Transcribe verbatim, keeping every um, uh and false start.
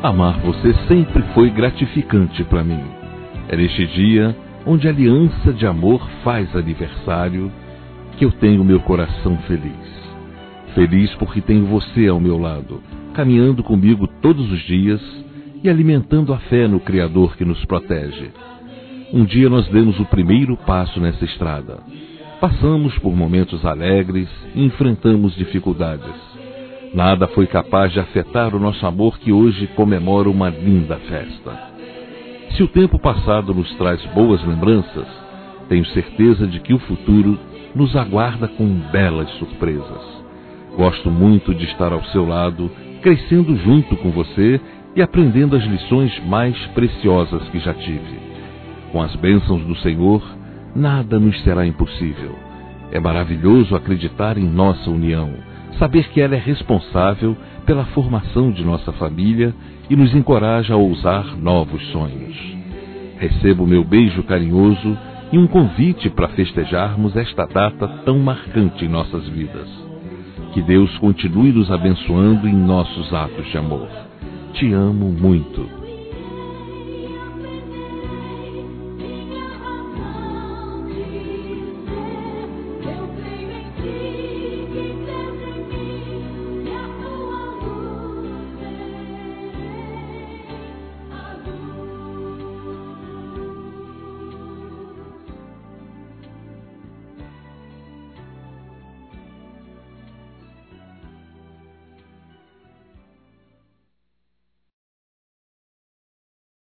Amar você sempre foi gratificante para mim. É neste dia, onde a aliança de amor faz aniversário, que eu tenho meu coração feliz. Feliz porque tenho você ao meu lado, caminhando comigo todos os dias e alimentando a fé no Criador que nos protege. Um dia nós demos o primeiro passo nessa estrada. Passamos por momentos alegres e enfrentamos dificuldades. Nada foi capaz de afetar o nosso amor que hoje comemora uma linda festa. Se o tempo passado nos traz boas lembranças, tenho certeza de que o futuro nos aguarda com belas surpresas. Gosto muito de estar ao seu lado, crescendo junto com você e aprendendo as lições mais preciosas que já tive. Com as bênçãos do Senhor, nada nos será impossível. É maravilhoso acreditar em nossa união, saber que ela é responsável pela formação de nossa família e nos encoraja a ousar novos sonhos. Recebo meu beijo carinhoso e um convite para festejarmos esta data tão marcante em nossas vidas. Que Deus continue nos abençoando em nossos atos de amor. Te amo muito.